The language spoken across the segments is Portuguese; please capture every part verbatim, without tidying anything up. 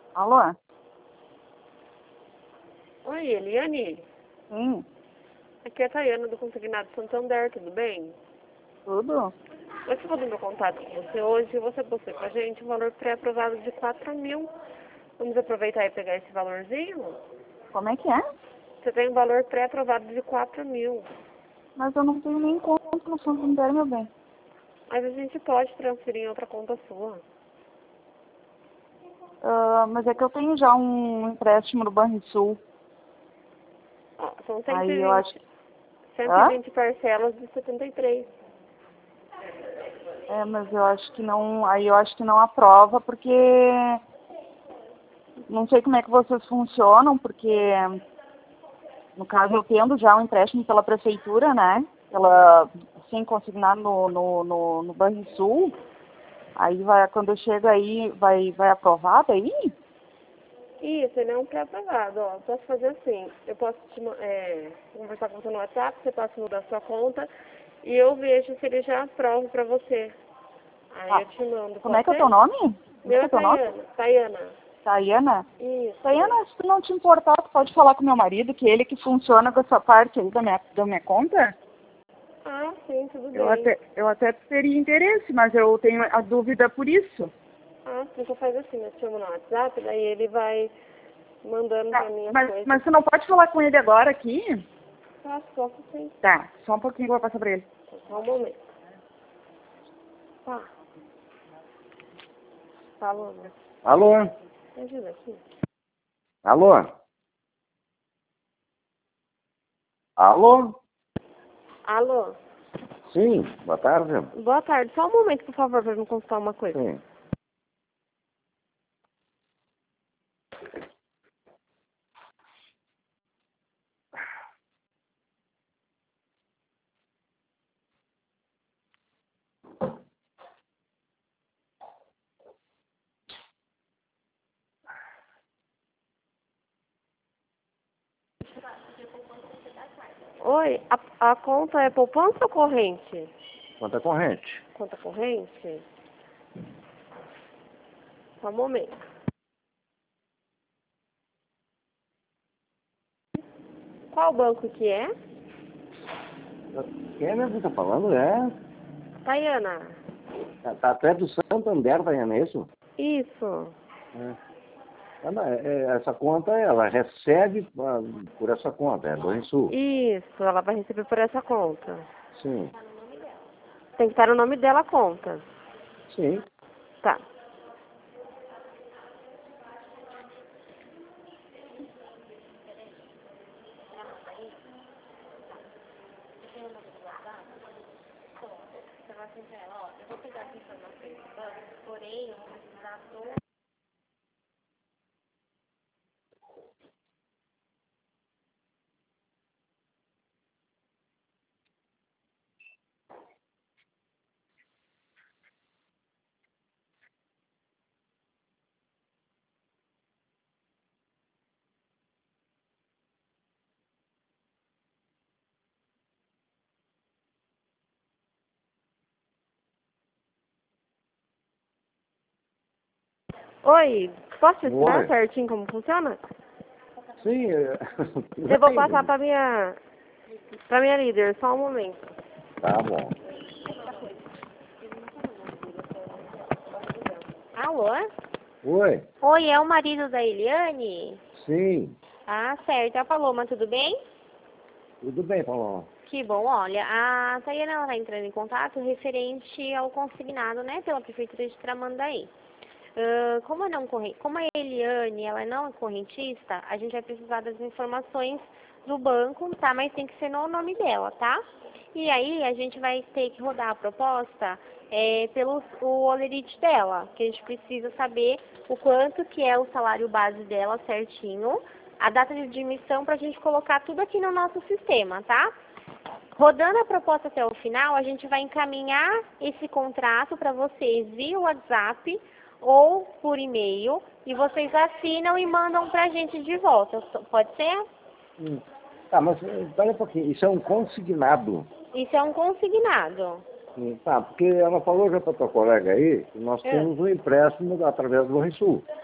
Alô? Oi, Eliane? Sim, Aqui é a Tayana do Consignado Santander, tudo bem? tudo? Eu estou fazendo meu contato com você hoje e você possui com a gente um valor pré-aprovado de quatro mil. Vamos aproveitar e pegar esse valorzinho? Como é que é? Você tem um valor pré-aprovado de quatro mil. Mas eu não tenho nem conta no Santander, meu bem. Mas a gente pode transferir em outra conta sua. Ah, mas é que eu tenho já um empréstimo no Banrisul. Ó, são Aí eu acho... cento e Hã? vinte parcelas de setenta e três. É, mas eu acho que não... Aí eu acho que não aprova, porque... Não sei como é que vocês funcionam, porque... No caso, eu tendo já um empréstimo pela prefeitura, né? Pela... Sem consignar no, no, no, no Banrisul. Aí vai, quando eu chego aí, vai, vai aprovar daí? Isso, ele é um pré-aprovado, ó. Eu posso fazer assim, eu posso te, ma- é, conversar com você no WhatsApp, você passa mudar sua conta e eu vejo se ele já aprova pra você. Aí Ah, eu te mando, como é pode que é o ser? teu nome? Como é Meu que é é o teu nome? Tayana. Tayana. Tayana? Isso. Tayana, se tu não te importar, tu pode falar com meu marido, que ele que funciona com essa parte aí da minha, da minha conta? Ah, sim, tudo Eu bem. até, eu até teria interesse, mas eu tenho a dúvida por isso. Ah, então faz assim, eu te chamo no WhatsApp, daí ele vai mandando Tá, pra mim as mas, coisas. mas você não pode falar com ele agora aqui? Faço, posso sim. Tá, só um pouquinho que eu vou passar pra ele. Só um momento. Tá. Falou, né? Alô? Me ajuda aqui. Alô? Alô? Alô? Sim, boa tarde. Boa tarde. Só um momento, por favor, pra me consultar uma coisa. Sim. Oi, a, a conta é poupança ou corrente? Conta corrente. Conta corrente? Só um momento. Qual banco que é? Quem é mesmo que tá falando? É? Tayana. Tá, tá até do Santander, tá é isso? Isso. É. Ah, não, é- é, essa conta, ela recebe ah, por essa conta, é do Sul. Isso, ela vai receber por essa conta. Sim, Tem que estar no nome dela a conta. sim. Tá. Oi, posso te explicar Oi. certinho como funciona? Sim, é... Eu vou passar pra minha, pra minha líder, só um momento. Tá bom. Alô? Oi. Oi, é o marido da Eliane? Sim, Ah, certo. É a Paloma, tudo bem? tudo bem, Paulo. Que bom, olha, a Tayana ela tá entrando em contato referente ao consignado, né, pela Prefeitura de Tramandaí. Ah, como, é não corre... como a Eliane ela não é correntista, a gente vai precisar das informações do banco, tá? Mas tem que ser no nome dela, tá? E aí a gente vai ter que rodar a proposta é, pelo o holerite dela, que a gente precisa saber o quanto que é o salário base dela certinho, a data de admissão para a gente colocar tudo aqui no nosso sistema, tá? Rodando a proposta até o final, a gente vai encaminhar esse contrato para vocês via WhatsApp ou por e-mail e vocês assinam e mandam para a gente de volta. Pode ser? Hum. Tá, mas espera um pouquinho. Isso é um consignado. Isso é um consignado. Hum, Tá, porque ela falou já para tua colega aí que nós É. temos um empréstimo através do Sul.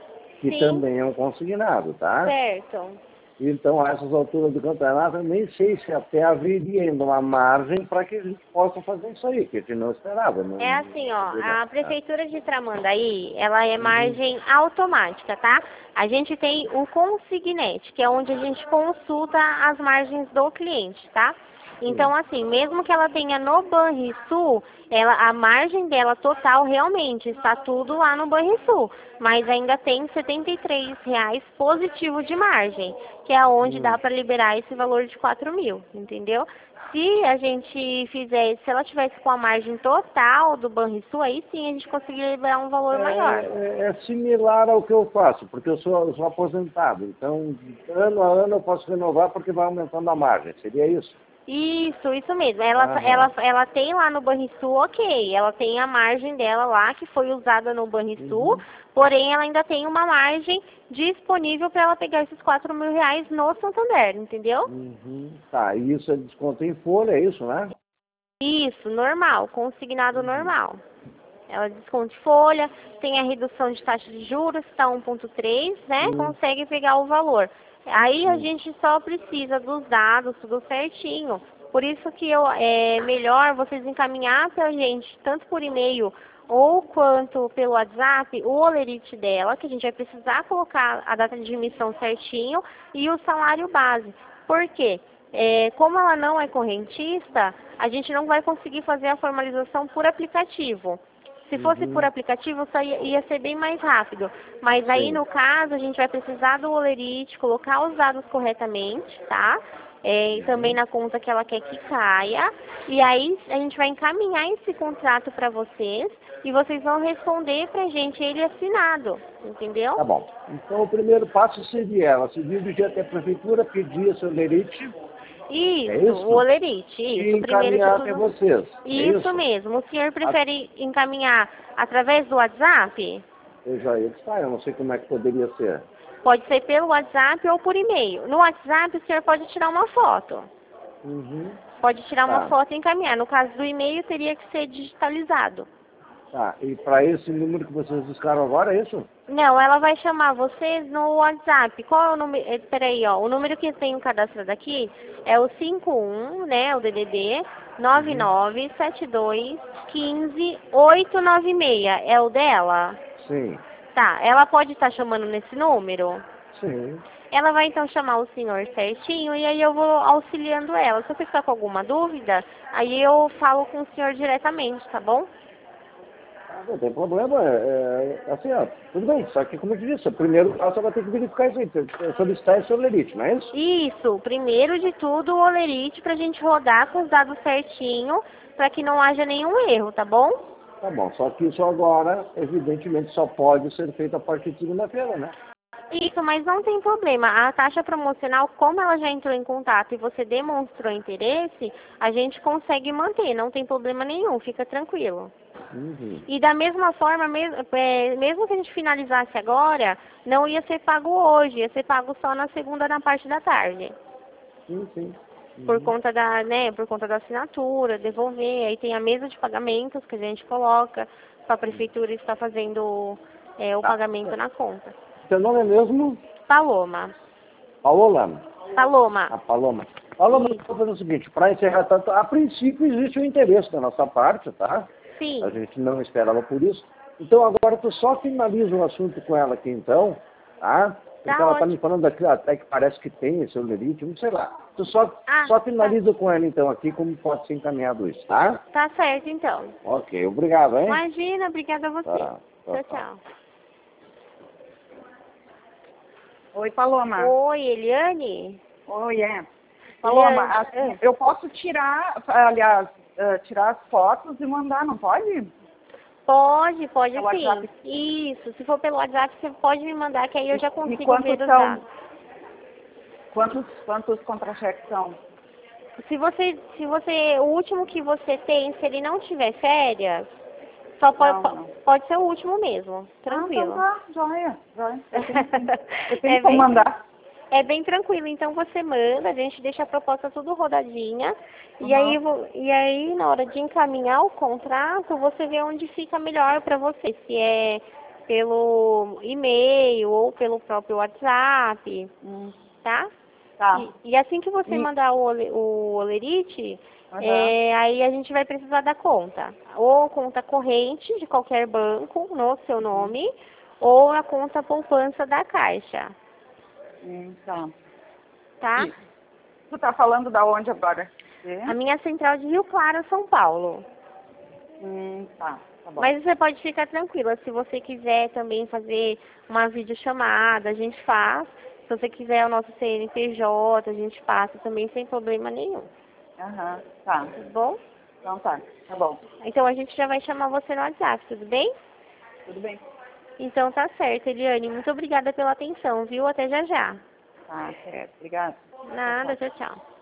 que Sim. também é um consignado, tá? Certo. Então, a essas alturas do campeonato, eu nem sei se até haveria ainda uma margem para que a gente possa fazer isso aí, que a gente não esperava. Não, É assim, ó, não, a Prefeitura de Tramandaí, ela é margem automática, tá? A gente tem o consignete, que é onde a gente consulta as margens do cliente, tá? Então, assim, mesmo que ela tenha no Banrisul, ela, a margem dela total realmente está tudo lá no Banrisul, mas ainda tem setenta e três reais positivo de margem, que é onde Hum. dá para liberar esse valor de quatro mil, entendeu? Se a gente fizer, se ela tivesse com a margem total do Banrisul, aí sim a gente conseguiria liberar um valor maior. É, é similar ao que eu faço, porque eu sou, eu sou aposentado. Então, ano a ano eu posso renovar porque vai aumentando a margem. Seria isso? Isso, isso mesmo. Ela, Aham. ela, ela tem lá no Banrisul, ok. Ela tem a margem dela lá, que foi usada no Banrisul, Uhum. porém ela ainda tem uma margem disponível para ela pegar esses quatro mil reais no Santander, entendeu? Uhum. Tá, e isso é desconto em folha, é isso, né? Isso, normal, consignado Uhum. normal. Ela desconta em folha, tem a redução de taxa de juros, está um ponto três, né? Uhum. Consegue pegar o valor. Aí a Uhum. gente só precisa dos dados, tudo certinho. Por isso que eu, é melhor vocês encaminhar para a gente, tanto por e-mail ou quanto pelo WhatsApp, o olerite dela, que a gente vai precisar colocar a data de emissão certinho e o salário base. Por quê? É, como ela não é correntista, a gente não vai conseguir fazer a formalização por aplicativo. Se fosse Uhum. por aplicativo, só ia, ia ser bem mais rápido. Mas aí, Sim. no caso, a gente vai precisar do olerite, colocar os dados corretamente, tá? É, e também na conta que ela quer que caia. E aí, a gente vai encaminhar esse contrato para vocês e vocês vão responder pra gente ele assinado, entendeu? Tá bom. Então, o primeiro passo seria ela se dirigir até a prefeitura, pedir seu lerite Isso, É isso? o olerite, e isso. Primeiro de encaminhar até tudo. vocês. É Isso isso? mesmo. O senhor prefere encaminhar através do WhatsApp? Eu já ia dizer, ah, eu não sei como é que poderia ser. Pode ser pelo WhatsApp ou por e-mail. No WhatsApp, o senhor pode tirar uma foto. Uhum. Pode tirar uma Tá. foto e encaminhar. No caso do e-mail, teria que ser digitalizado. Tá. E para esse número que vocês buscaram agora, é isso? Não, ela vai chamar vocês no WhatsApp. Qual é o número? eh, Peraí, ó. O número que tem cadastrado aqui é o cinco um, né? O D D D nove nove sete dois um cinco oito nove seis. É o dela? Sim. Tá. Ela pode estar chamando nesse número? Sim. Ela vai então chamar o senhor certinho e aí eu vou auxiliando ela. Se você ficar com alguma dúvida, aí eu falo com o senhor diretamente, tá bom? Ah, não tem problema. É, é, assim, ó, tudo bem. Só que, como eu te disse, o primeiro passo ela tem que verificar isso aí. Solicitar esse olerite, não é isso? Isso, primeiro de tudo o olerite pra gente rodar com os dados certinho, pra que não haja nenhum erro, tá bom? Tá bom. Só que isso agora, evidentemente, só pode ser feito a partir de segunda-feira, né? Isso, mas não tem problema. A taxa promocional, como ela já entrou em contato e você demonstrou interesse, a gente consegue manter, não tem problema nenhum, fica tranquilo. Uhum. E da mesma forma, mesmo, é, mesmo que a gente finalizasse agora, não ia ser pago hoje, ia ser pago só na segunda, na parte da tarde. Sim, sim. Uhum. Por conta da, né, por conta da assinatura, devolver, aí tem a mesa de pagamentos que a gente coloca, para a prefeitura estar fazendo é, o Tá. pagamento na conta. Seu nome é mesmo? Paloma. Paola? Paloma. A Paloma. Paloma, Isso. eu vou fazer o seguinte, para encerrar tanto, a princípio existe um interesse da nossa parte, tá? Sim. A gente não esperava por isso. Então agora tu só finaliza o assunto com ela aqui então, tá? Porque Tá ela tá me ótimo. falando aqui até que parece que tem esse olerite, não sei lá. Tu só, Ah, só finaliza com ela então aqui como pode ser encaminhado isso, tá? Tá certo, então. Ok, obrigado, hein? Imagina, obrigada a você. Tá, tá, Tchau, tá. tchau. Oi, Paloma. Oi, Eliane? Oi, é. Paloma, assim, Eliane, eu posso tirar, aliás, eh, tirar as fotos e mandar, não pode? Pode, pode Pelo sim. WhatsApp. Isso, se for pelo WhatsApp, você pode me mandar, que aí eu já E consigo quantos ver os são? dados. Quantos, quantos contra-cheques são? Se você, se você, o último que você tem, se ele não tiver férias, só pode, Não, não. pode ser o último mesmo, tranquilo. Ah, então tá, joia, joia. Eu tenho, eu É tenho como bem- mandar. É bem tranquilo, então você manda, a gente deixa a proposta tudo rodadinha, e, Uhum. aí, vo- e aí na hora de encaminhar o contrato, você vê onde fica melhor para você, se é pelo e-mail ou pelo próprio WhatsApp, Hum, tá? tá. E, e assim que você E- mandar o, ole- o Olerite, Aham. é, aí a gente vai precisar da conta. Ou conta corrente de qualquer banco no seu nome, ou a conta poupança da Caixa, Hum, tá. tá? E tu tá falando da onde agora? É? A minha central de Rio Claro, São Paulo. Hum, tá. Tá bom. Mas você pode ficar tranquila, se você quiser também fazer uma videochamada, a gente faz. Se você quiser o nosso C N P J, a gente passa também sem problema nenhum, Aham, tá. tá bom? Então tá, tá bom. Então a gente já vai chamar você no WhatsApp, tudo bem? Tudo bem. Então tá certo, Eliane. Muito obrigada pela atenção, viu? Até já já. Tá, certo. Obrigada. Nada, tchau, tchau.